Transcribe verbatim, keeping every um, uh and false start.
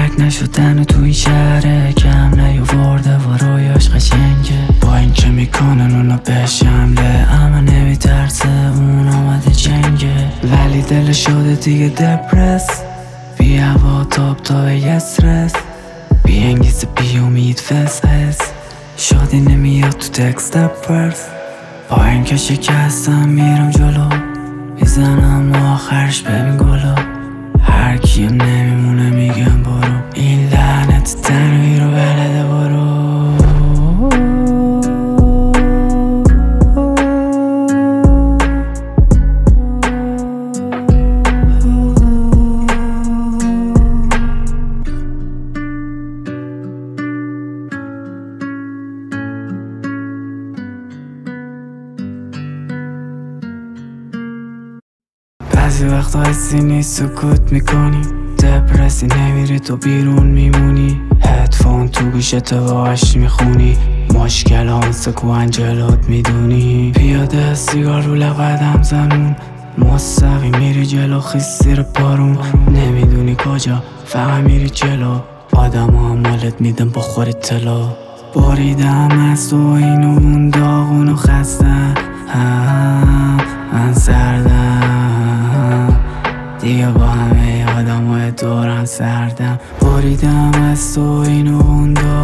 تک نشدن و تو این شهره کم نیاورده و رویاش قشنگه. با این که میکنن اونا بهش حمله، اما نمیترسه اون آمده جنگه. ولی دل شده دیگه دپرس، بی هوا تاب تا به یسرس، بی انگیزه بی امید فس هس. شادی نمیاد تو تکست پرس، با این که شکستم میرم جلو، میزنم آخرش ببین گلو. هر کیم نمیمونه میگم برو، این لعنت تنهایی رو بلده برو. بعضی وقتا حسی نیست سکوت میکنی، دپرسی نمیری تو بیرون میمونی. هدفون تو گوشت باش میخونی، مشکلان سکو انجلات میدونی. پیاده سیگار رو لقدم زنون، مستقیم میری جلو خیس زیر پارون. نمیدونی کجا فقط میری جلو، آدم ها مالت میدن بخوری طلا. باریدم از تو این و اون داغون و خسته، من سردم دیگه با همه آدم های دورم سردم. باریدم از تو این و اون داغون